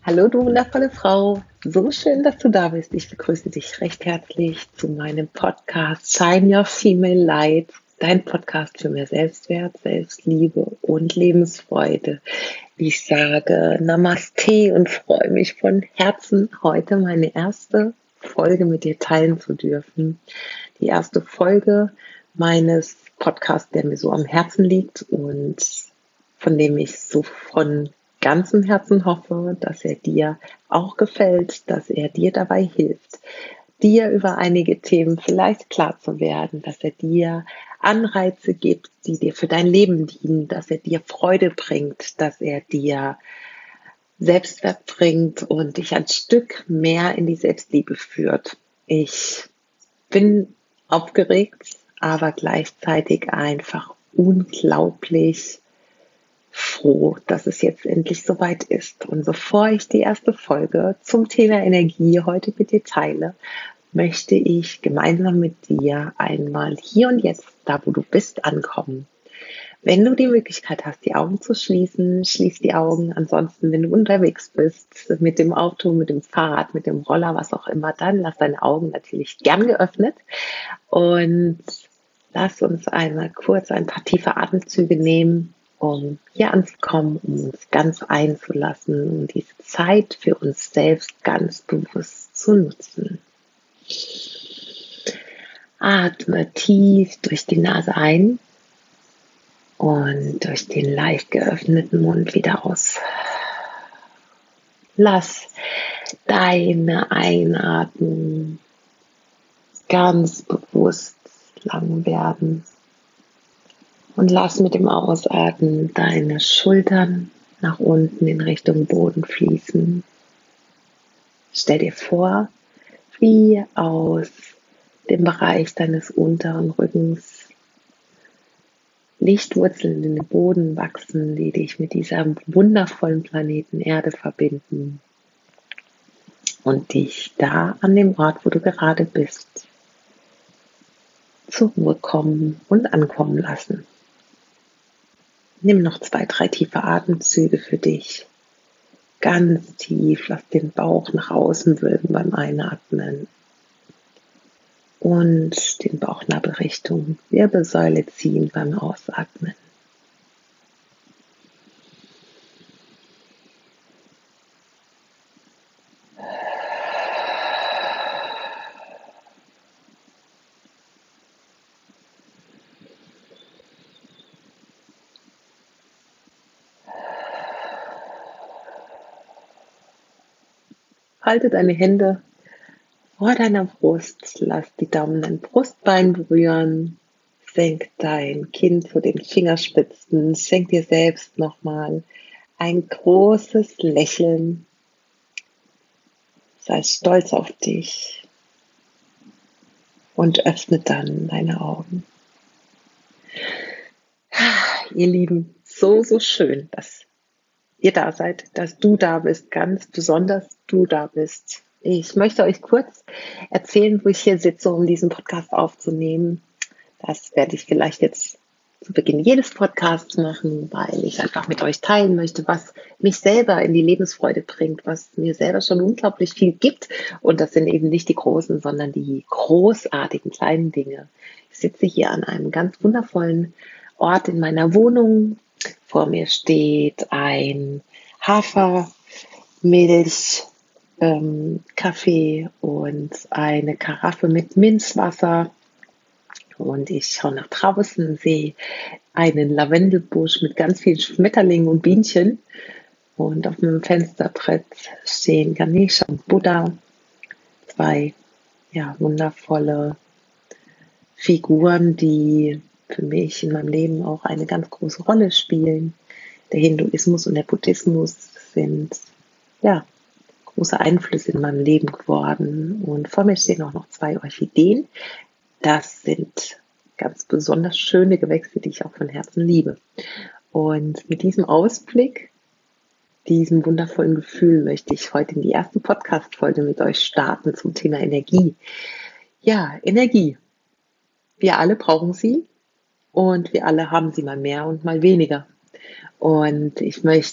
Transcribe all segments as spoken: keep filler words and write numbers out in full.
Hallo, du wundervolle Frau. So schön, dass du da bist. Ich begrüße dich recht herzlich zu meinem Podcast Shine Your Female Light, dein Podcast für mehr Selbstwert, Selbstliebe und Lebensfreude. Ich sage Namaste und freue mich von Herzen, heute meine erste Folge mit dir teilen zu dürfen. Die erste Folge meines Podcasts, der mir so am Herzen liegt und von dem ich so von ganzem Herzen hoffe, dass er dir auch gefällt, dass er dir dabei hilft, dir über einige Themen vielleicht klar zu werden, dass er dir Anreize gibt, die dir für dein Leben dienen, dass er dir Freude bringt, dass er dir Selbstwert bringt und dich ein Stück mehr in die Selbstliebe führt. Ich bin aufgeregt, aber gleichzeitig einfach unglaublich froh, dass es jetzt endlich soweit ist. Und bevor ich die erste Folge zum Thema Energie heute mit dir teile, möchte ich gemeinsam mit dir einmal hier und jetzt, da wo du bist, ankommen. Wenn du die Möglichkeit hast, die Augen zu schließen, schließ die Augen. Ansonsten, wenn du unterwegs bist, mit dem Auto, mit dem Fahrrad, mit dem Roller, was auch immer, dann lass deine Augen natürlich gern geöffnet und lass uns einmal kurz ein paar tiefe Atemzüge nehmen, um hier anzukommen, um uns ganz einzulassen und diese Zeit für uns selbst ganz bewusst zu nutzen. Atme tief durch die Nase ein und durch den leicht geöffneten Mund wieder aus. Lass deine Einatmung ganz bewusst lang werden. Und lass mit dem Ausatmen deine Schultern nach unten in Richtung Boden fließen. Stell dir vor, wie aus dem Bereich deines unteren Rückens Lichtwurzeln in den Boden wachsen, die dich mit diesem wundervollen Planeten Erde verbinden und dich da an dem Ort, wo du gerade bist, zur Ruhe kommen und ankommen lassen. Nimm noch zwei, drei tiefe Atemzüge für dich. Ganz tief, lass den Bauch nach außen wölben beim Einatmen. Und den Bauchnabel Richtung Wirbelsäule ziehen beim Ausatmen. Halte deine Hände vor deiner Brust, lass die Daumen dein Brustbein berühren, senk dein Kinn zu den Fingerspitzen, schenk dir selbst nochmal ein großes Lächeln, sei stolz auf dich und öffne dann deine Augen. Ihr Lieben, so, so schön, dass ihr da seid, dass du da bist, ganz besonders du da bist. Ich möchte euch kurz erzählen, wo ich hier sitze, um diesen Podcast aufzunehmen. Das werde ich vielleicht jetzt zu Beginn jedes Podcasts machen, weil ich einfach mit euch teilen möchte, was mich selber in die Lebensfreude bringt, was mir selber schon unglaublich viel gibt. Und das sind eben nicht die großen, sondern die großartigen kleinen Dinge. Ich sitze hier an einem ganz wundervollen Ort in meiner Wohnung. Vor mir steht ein Hafermilch, ähm, Kaffee und eine Karaffe mit Minzwasser. Und ich schaue nach draußen, sehe einen Lavendelbusch mit ganz vielen Schmetterlingen und Bienchen. Und auf dem Fensterbrett stehen Ganesha und Buddha. Zwei ja, wundervolle Figuren, die für mich in meinem Leben auch eine ganz große Rolle spielen. Der Hinduismus und der Buddhismus sind ja große Einflüsse in meinem Leben geworden. Und vor mir stehen auch noch zwei Orchideen. Das sind ganz besonders schöne Gewächse, die ich auch von Herzen liebe. Und mit diesem Ausblick, diesem wundervollen Gefühl möchte ich heute in die erste Podcast-Folge mit euch starten zum Thema Energie. Ja, Energie. Wir alle brauchen sie und wir alle haben sie mal mehr und mal weniger. Und ich möchte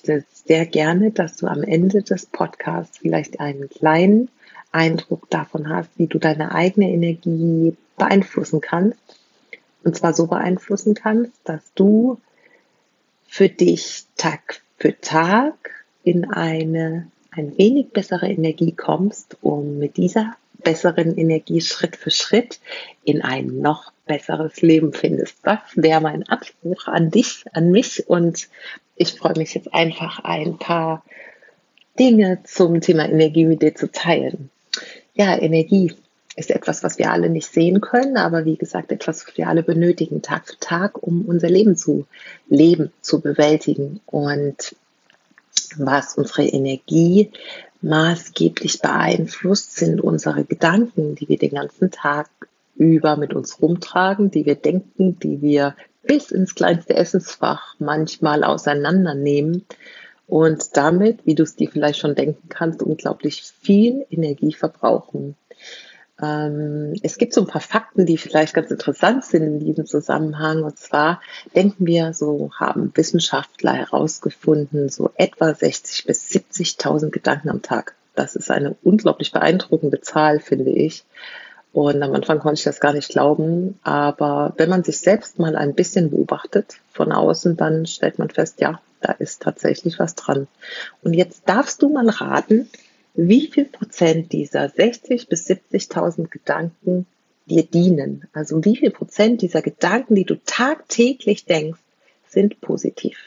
sehr gerne, dass du am Ende des Podcasts vielleicht einen kleinen Eindruck davon hast, wie du deine eigene Energie beeinflussen kannst. Und zwar so beeinflussen kannst, dass du für dich Tag für Tag in eine ein wenig bessere Energie kommst, um mit dieser besseren Energie Schritt für Schritt in ein noch besseres Leben findest. Das wäre mein Anspruch an dich, an mich, und ich freue mich jetzt einfach, ein paar Dinge zum Thema Energie mit dir zu teilen. Ja, Energie ist etwas, was wir alle nicht sehen können, aber wie gesagt, etwas, was wir alle benötigen, Tag für Tag, um unser Leben zu leben, zu bewältigen. Und was unsere Energie maßgeblich beeinflusst, sind unsere Gedanken, die wir den ganzen Tag über mit uns rumtragen, die wir denken, die wir bis ins kleinste Essensfach manchmal auseinandernehmen und damit, wie du es dir vielleicht schon denken kannst, unglaublich viel Energie verbrauchen. Ähm, es gibt so ein paar Fakten, die vielleicht ganz interessant sind in diesem Zusammenhang. Und zwar denken wir, so haben Wissenschaftler herausgefunden, so etwa sechzig bis siebzigtausend Gedanken am Tag. Das ist eine unglaublich beeindruckende Zahl, finde ich. Und am Anfang konnte ich das gar nicht glauben. Aber wenn man sich selbst mal ein bisschen beobachtet von außen, dann stellt man fest, ja, da ist tatsächlich was dran. Und jetzt darfst du mal raten, wie viel Prozent dieser sechzig bis siebzigtausend Gedanken dir dienen. Also wie viel Prozent dieser Gedanken, die du tagtäglich denkst, sind positiv.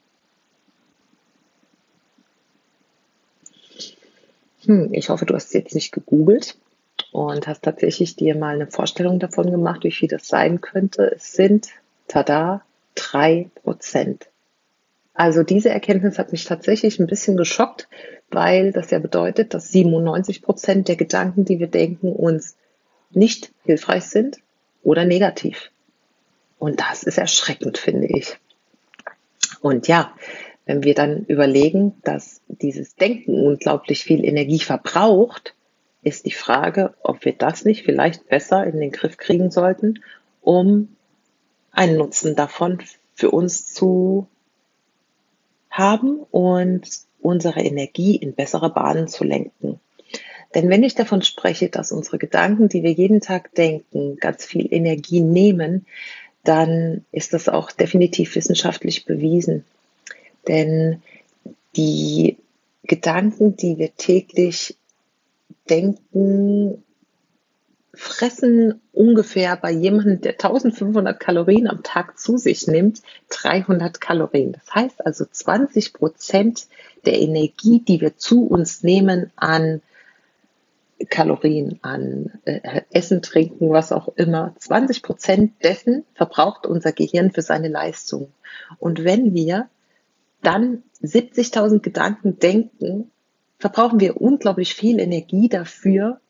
Hm, ich hoffe, du hast jetzt nicht gegoogelt und hast tatsächlich dir mal eine Vorstellung davon gemacht, wie viel das sein könnte. Es sind, tada, drei Prozent. Also diese Erkenntnis hat mich tatsächlich ein bisschen geschockt, weil das ja bedeutet, dass siebenundneunzig Prozent der Gedanken, die wir denken, uns nicht hilfreich sind oder negativ. Und das ist erschreckend, finde ich. Und ja, wenn wir dann überlegen, dass dieses Denken unglaublich viel Energie verbraucht, ist die Frage, ob wir das nicht vielleicht besser in den Griff kriegen sollten, um einen Nutzen davon für uns zu haben und unsere Energie in bessere Bahnen zu lenken. Denn wenn ich davon spreche, dass unsere Gedanken, die wir jeden Tag denken, ganz viel Energie nehmen, dann ist das auch definitiv wissenschaftlich bewiesen. Denn die Gedanken, die wir täglich denken, fressen ungefähr bei jemandem, der eintausendfünfhundert Kalorien am Tag zu sich nimmt, dreihundert Kalorien. Das heißt also zwanzig Prozent der Energie, die wir zu uns nehmen an Kalorien, an äh, Essen, Trinken, was auch immer, zwanzig Prozent dessen verbraucht unser Gehirn für seine Leistung. Und wenn wir dann siebzigtausend Gedanken denken, verbrauchen wir unglaublich viel Energie dafür,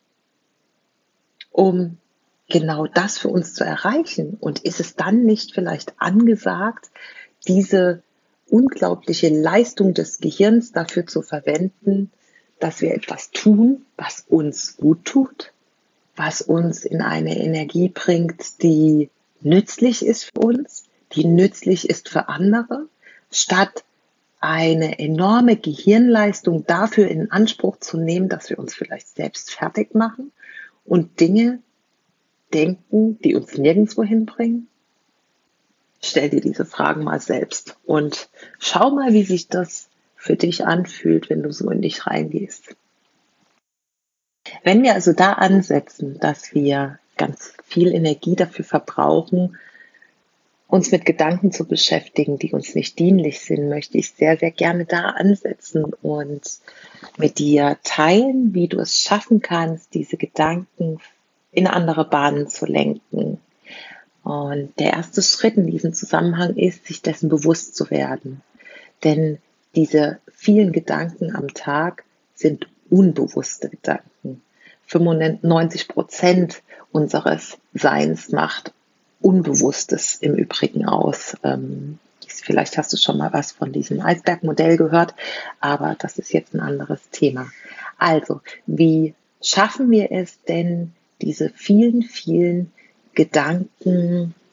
um genau das für uns zu erreichen. Und ist es dann nicht vielleicht angesagt, diese unglaubliche Leistung des Gehirns dafür zu verwenden, dass wir etwas tun, was uns gut tut, was uns in eine Energie bringt, die nützlich ist für uns, die nützlich ist für andere, statt eine enorme Gehirnleistung dafür in Anspruch zu nehmen, dass wir uns vielleicht selbst fertig machen und Dinge denken, die uns nirgendwo hinbringen? Stell dir diese Fragen mal selbst und schau mal, wie sich das für dich anfühlt, wenn du so in dich reingehst. Wenn wir also da ansetzen, dass wir ganz viel Energie dafür verbrauchen, uns mit Gedanken zu beschäftigen, die uns nicht dienlich sind, möchte ich sehr, sehr gerne da ansetzen und mit dir teilen, wie du es schaffen kannst, diese Gedanken in andere Bahnen zu lenken. Und der erste Schritt in diesem Zusammenhang ist, sich dessen bewusst zu werden. Denn diese vielen Gedanken am Tag sind unbewusste Gedanken. fünfundneunzig Prozent unseres Seins macht Unbewusstes im Übrigen aus. Ähm, vielleicht hast du schon mal was von diesem Eisbergmodell gehört, aber das ist jetzt ein anderes Thema. Also, wie schaffen wir es denn, diese vielen, vielen Gedanken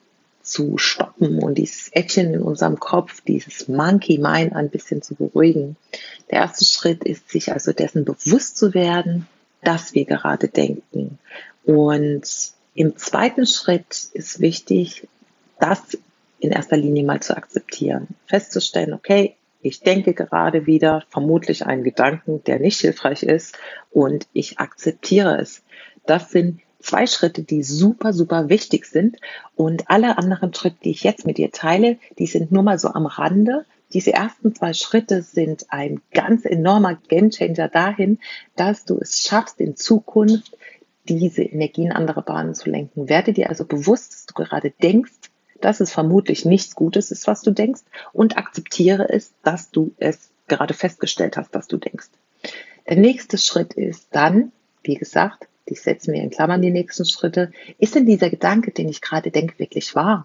zu stoppen und dieses Äffchen in unserem Kopf, dieses Monkey Mind ein bisschen zu beruhigen. Der erste Schritt ist, sich also dessen bewusst zu werden, dass wir gerade denken. Und im zweiten Schritt ist wichtig, das in erster Linie mal zu akzeptieren. Festzustellen, okay, ich denke gerade wieder vermutlich einen Gedanken, der nicht hilfreich ist, und ich akzeptiere es. Das sind zwei Schritte, die super, super wichtig sind, und alle anderen Schritte, die ich jetzt mit dir teile, die sind nur mal so am Rande. Diese ersten zwei Schritte sind ein ganz enormer Gamechanger dahin, dass du es schaffst, in Zukunft diese Energie in andere Bahnen zu lenken. Werde dir also bewusst, dass du gerade denkst, dass es vermutlich nichts Gutes ist, was du denkst, und akzeptiere es, dass du es gerade festgestellt hast, dass du denkst. Der nächste Schritt ist dann, wie gesagt, ich setze mir in Klammern die nächsten Schritte, ist denn dieser Gedanke, den ich gerade denke, wirklich wahr?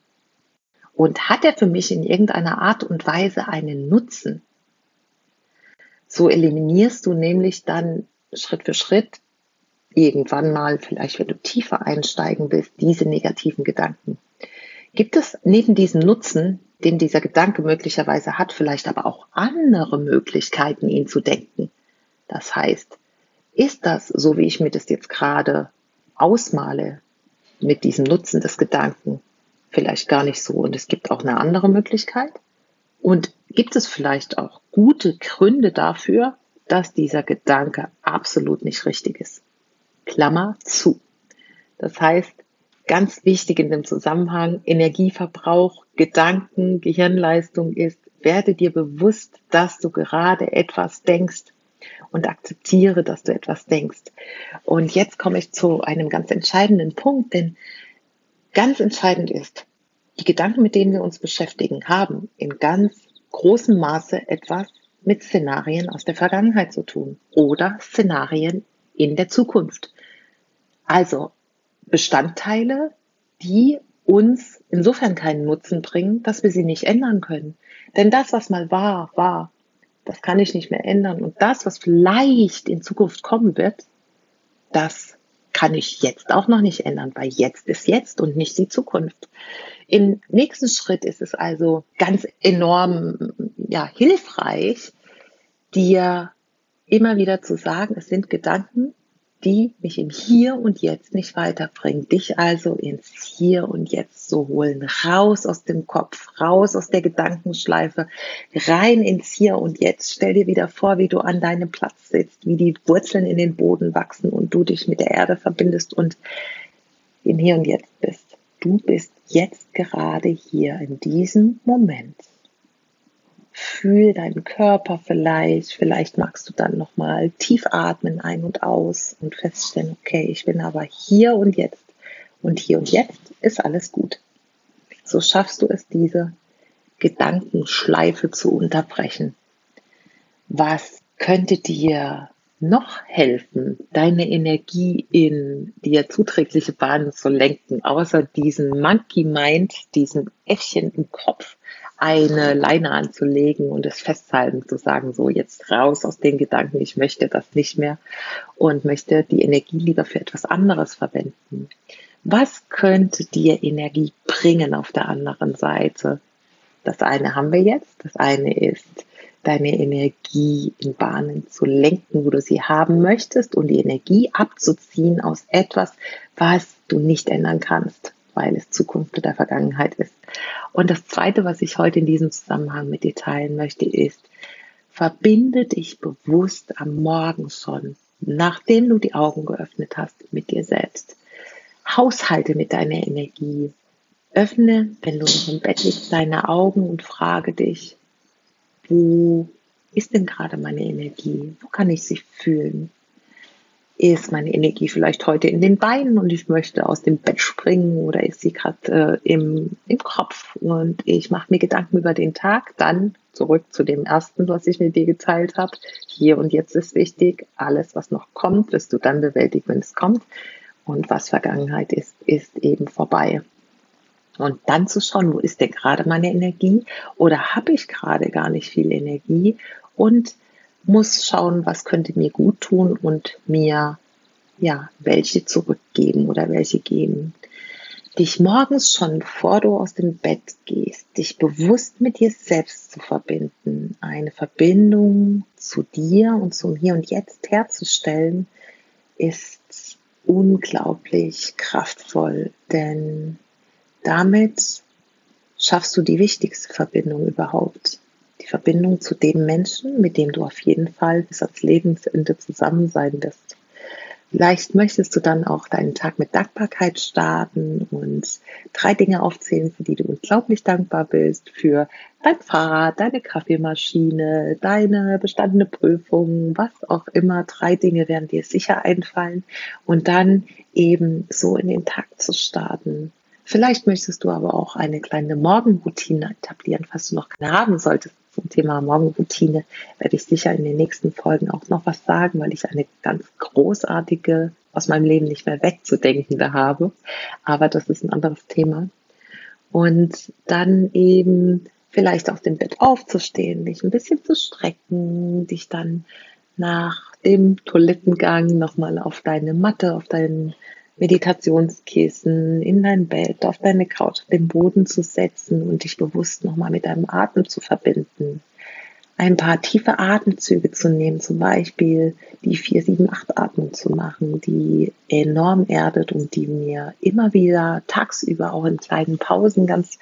Und hat er für mich in irgendeiner Art und Weise einen Nutzen? So eliminierst du nämlich dann Schritt für Schritt irgendwann mal, vielleicht wenn du tiefer einsteigen willst, diese negativen Gedanken. Gibt es neben diesem Nutzen, den dieser Gedanke möglicherweise hat, vielleicht aber auch andere Möglichkeiten, ihn zu denken? Das heißt, ist das, so wie ich mir das jetzt gerade ausmale, mit diesem Nutzen des Gedanken vielleicht gar nicht so, und es gibt auch eine andere Möglichkeit? Und gibt es vielleicht auch gute Gründe dafür, dass dieser Gedanke absolut nicht richtig ist? Klammer zu. Das heißt, ganz wichtig in dem Zusammenhang, Energieverbrauch, Gedanken, Gehirnleistung ist, werde dir bewusst, dass du gerade etwas denkst, und akzeptiere, dass du etwas denkst. Und jetzt komme ich zu einem ganz entscheidenden Punkt, denn ganz entscheidend ist, die Gedanken, mit denen wir uns beschäftigen, haben in ganz großem Maße etwas mit Szenarien aus der Vergangenheit zu tun oder Szenarien in der Zukunft. Also Bestandteile, die uns insofern keinen Nutzen bringen, dass wir sie nicht ändern können. Denn das, was mal war, war. Das kann ich nicht mehr ändern. Und das, was vielleicht in Zukunft kommen wird, das kann ich jetzt auch noch nicht ändern, weil jetzt ist jetzt und nicht die Zukunft. Im nächsten Schritt ist es also ganz enorm, ja, hilfreich, dir immer wieder zu sagen, es sind Gedanken, die mich im Hier und Jetzt nicht weiterbringen. Dich also ins Hier und Jetzt zu holen. Raus aus dem Kopf, raus aus der Gedankenschleife, rein ins Hier und Jetzt. Stell dir wieder vor, wie du an deinem Platz sitzt, wie die Wurzeln in den Boden wachsen und du dich mit der Erde verbindest und im Hier und Jetzt bist. Du bist jetzt gerade hier in diesem Moment. Fühl deinen Körper vielleicht, vielleicht magst du dann nochmal tief atmen, ein und aus, und feststellen, okay, ich bin aber hier und jetzt, und hier und jetzt ist alles gut. So schaffst du es, diese Gedankenschleife zu unterbrechen. Was könnte dir noch helfen, deine Energie in dir zuträgliche Bahnen zu lenken, außer diesen Monkey Mind, diesem Äffchen im Kopf, eine Leine anzulegen und es festhalten, zu sagen, so jetzt raus aus den Gedanken, ich möchte das nicht mehr und möchte die Energie lieber für etwas anderes verwenden. Was könnte dir Energie bringen auf der anderen Seite? Das eine haben wir jetzt, das eine ist, deine Energie in Bahnen zu lenken, wo du sie haben möchtest, und die Energie abzuziehen aus etwas, was du nicht ändern kannst, weil es Zukunft oder Vergangenheit ist. Und das Zweite, was ich heute in diesem Zusammenhang mit dir teilen möchte, ist, verbinde dich bewusst am Morgen schon, nachdem du die Augen geöffnet hast, mit dir selbst. Haushalte mit deiner Energie. Öffne, wenn du noch im Bett liegst, deine Augen und frage dich, wo ist denn gerade meine Energie? Wo kann ich sie fühlen? Ist meine Energie vielleicht heute in den Beinen und ich möchte aus dem Bett springen, oder ist sie gerade äh, im, im Kopf und ich mache mir Gedanken über den Tag? Dann zurück zu dem ersten, was ich mit dir geteilt habe. Hier und jetzt ist wichtig. Alles, was noch kommt, wirst du dann bewältigen, wenn es kommt. Und was Vergangenheit ist, ist eben vorbei. Und dann zu schauen, wo ist denn gerade meine Energie, oder habe ich gerade gar nicht viel Energie, und muss schauen, was könnte mir gut tun und mir ja welche zurückgeben oder welche geben. dich morgens schon, bevor du aus dem Bett gehst, dich bewusst mit dir selbst zu verbinden, eine Verbindung zu dir und zum Hier und Jetzt herzustellen, ist unglaublich kraftvoll, denn damit schaffst du die wichtigste Verbindung überhaupt. Die Verbindung zu dem Menschen, mit dem du auf jeden Fall bis ans Lebensende zusammen sein wirst. Vielleicht möchtest du dann auch deinen Tag mit Dankbarkeit starten und drei Dinge aufzählen, für die du unglaublich dankbar bist. Für dein Fahrrad, deine Kaffeemaschine, deine bestandene Prüfung, was auch immer. Drei Dinge werden dir sicher einfallen. Und dann eben so in den Tag zu starten. Vielleicht möchtest du aber auch eine kleine Morgenroutine etablieren, falls du noch keine haben solltest. Zum Thema Morgenroutine werde ich sicher in den nächsten Folgen auch noch was sagen, weil ich eine ganz großartige, aus meinem Leben nicht mehr wegzudenkende habe. Aber das ist ein anderes Thema. Und dann eben vielleicht aus dem Bett aufzustehen, dich ein bisschen zu strecken, dich dann nach dem Toilettengang nochmal auf deine Matte, auf deinen Meditationskissen, in dein Bett, auf deine Couch, auf den Boden zu setzen und dich bewusst nochmal mit deinem Atem zu verbinden. Ein paar tiefe Atemzüge zu nehmen, zum Beispiel die vier sieben acht Atmung zu machen, die enorm erdet und die mir immer wieder tagsüber auch in kleinen Pausen ganz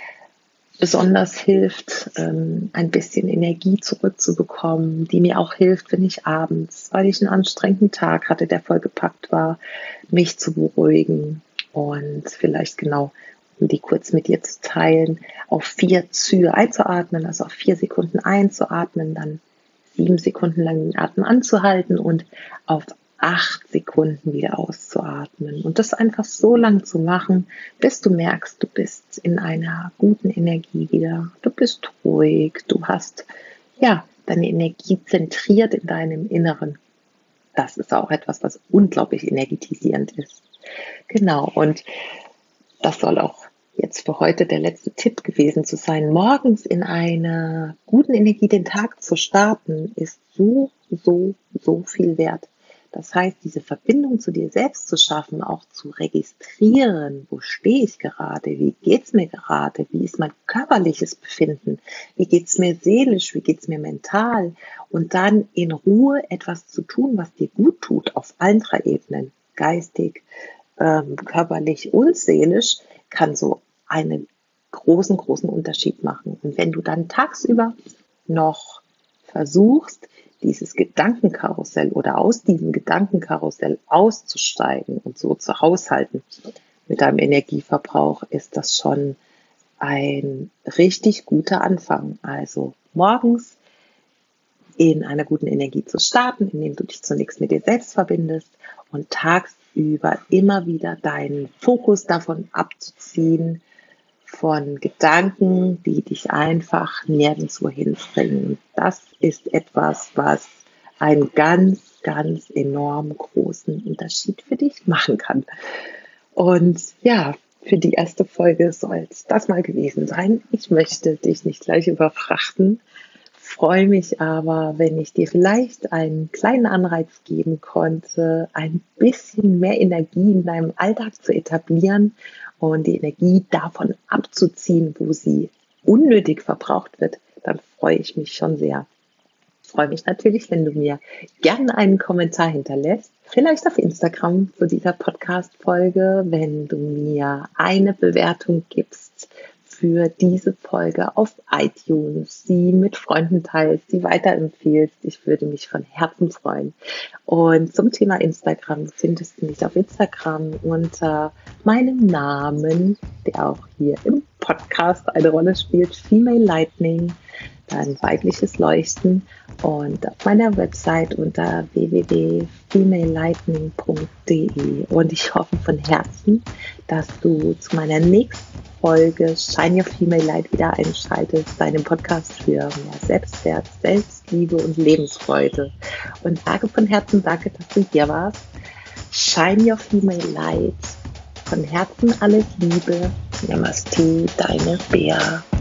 besonders hilft, ähm, ein bisschen Energie zurückzubekommen, die mir auch hilft, wenn ich abends, weil ich einen anstrengenden Tag hatte, der vollgepackt war, mich zu beruhigen und vielleicht genau, um die kurz mit dir zu teilen, auf vier Züge einzuatmen, also auf vier Sekunden einzuatmen, dann sieben Sekunden lang den Atem anzuhalten und auf acht Sekunden wieder auszuatmen und das einfach so lang zu machen, bis du merkst, du bist in einer guten Energie wieder. Du bist ruhig, du hast ja deine Energie zentriert in deinem Inneren. Das ist auch etwas, was unglaublich energetisierend ist. Genau, und das soll auch jetzt für heute der letzte Tipp gewesen zu sein. Morgens in einer guten Energie den Tag zu starten, ist so, so, so viel wert. Das heißt, diese Verbindung zu dir selbst zu schaffen, auch zu registrieren, wo stehe ich gerade, wie geht's mir gerade, wie ist mein körperliches Befinden, wie geht's mir seelisch, wie geht's mir mental und dann in Ruhe etwas zu tun, was dir gut tut, auf allen drei Ebenen, geistig, ähm, körperlich und seelisch, kann so einen großen, großen Unterschied machen. Und wenn du dann tagsüber noch versuchst, dieses Gedankenkarussell oder aus diesem Gedankenkarussell auszusteigen und so zu haushalten mit deinem Energieverbrauch, ist das schon ein richtig guter Anfang. Also morgens in einer guten Energie zu starten, indem du dich zunächst mit dir selbst verbindest und tagsüber immer wieder deinen Fokus davon abzuziehen, von Gedanken, die dich einfach nirgendwo hinbringen. Das ist etwas, was einen ganz, ganz enorm großen Unterschied für dich machen kann. Und ja, für die erste Folge soll es das mal gewesen sein. Ich möchte dich nicht gleich überfrachten, freue mich aber, wenn ich dir vielleicht einen kleinen Anreiz geben konnte, ein bisschen mehr Energie in deinem Alltag zu etablieren und die Energie davon abzuziehen, wo sie unnötig verbraucht wird, dann freue ich mich schon sehr. Ich freue mich natürlich, wenn du mir gerne einen Kommentar hinterlässt, vielleicht auf Instagram zu dieser Podcast-Folge, wenn du mir eine Bewertung gibst für diese Folge auf iTunes, sie mit Freunden teilst, sie weiterempfiehlst. Ich würde mich von Herzen freuen. Und zum Thema Instagram findest du mich auf Instagram unter meinem Namen, der auch hier im Podcast eine Rolle spielt, Female Lightning, ein weibliches Leuchten, und auf meiner Website unter w w w punkt female lightning punkt d e. Und ich hoffe von Herzen, dass du zu meiner nächsten Folge Shine Your Female Light wieder einschaltest, deinem Podcast für mehr Selbstwert, Selbstliebe und Lebensfreude. Und sage von Herzen danke, dass du hier warst. Shine Your Female Light. Von Herzen alles Liebe. Namaste, deine Bea.